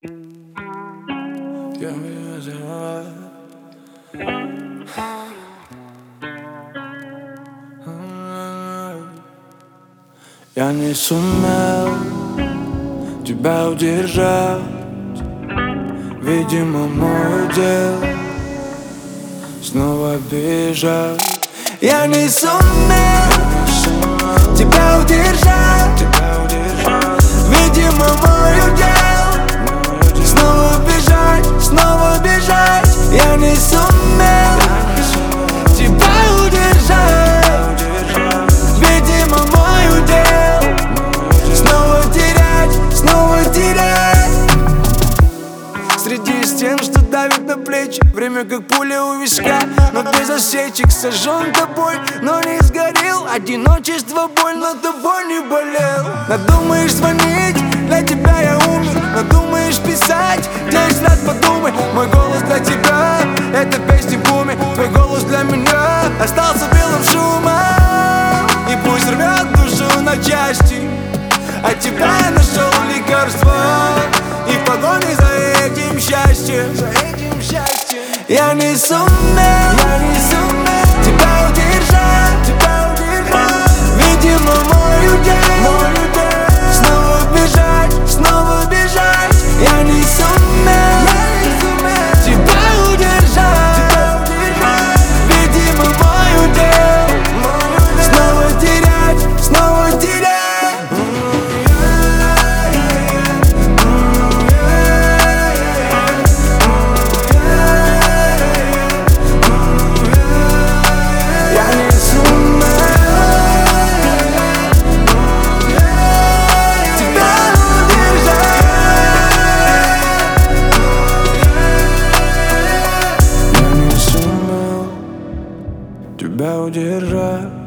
Я не сумел тебя удержать. Видимо, мой удел снова бежать. Я не сумел тебя удержать. Видимо, мой удел снова бежать, снова бежать. Я не сумел тебя удержать. Видимо, мой удел снова терять, снова терять. Среди стен, что давит на плечи, время как пуля у виска, но без осечек. Сожжен тобой, но не сгорел. Одиночество, боль, но тобой не болел. Надумаешь звонить, для тебя я умер. Надумаешь писать, 10 раз подумай. Мой голос для тебя, это песни буми. Твой голос для меня остался белым шумом. И пусть рвет душу на части, от тебя я нашел лекарство. И в погоне за этим счастьем, я не сумел тебя удержать. Видимо, мой удел снова бежать, снова бежать. Я не сумел тебя удержать. Видимо, мой удел снова терять, снова терять. Тебя удержать.